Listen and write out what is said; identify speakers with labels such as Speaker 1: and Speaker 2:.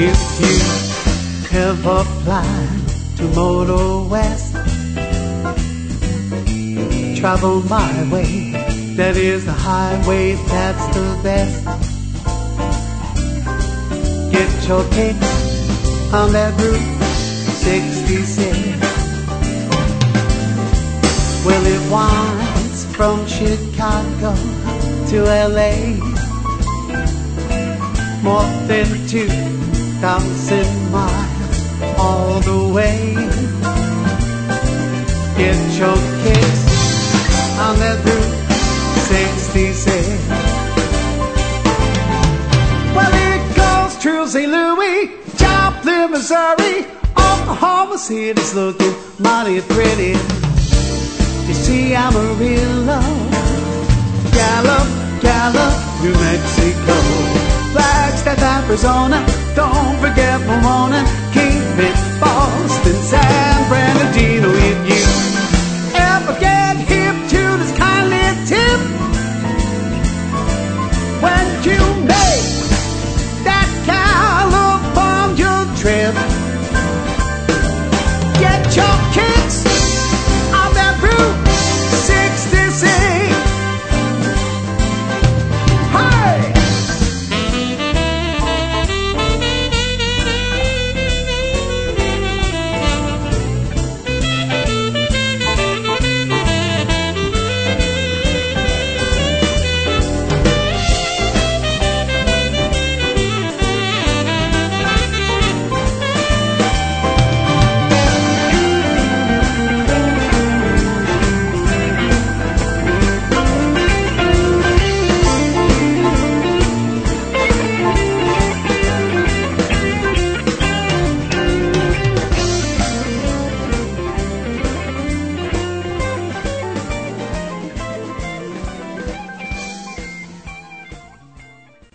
Speaker 1: If you ever fly to Motor West, travel my way, that is the highway that's the best. Get your kicks on that Route 66. Well, it winds from Chicago to LA, more than 2,000 miles all the way. Get your kicks on that Route 66. Well, it goes through St. Louis, Joplin, Missouri. Oklahoma City's looking mighty pretty. You see, Amarillo, Gallup, Gallup, New Mexico, Flagstaff, Arizona. Don't forget Pomona, Kingman, Boston, San Fernando.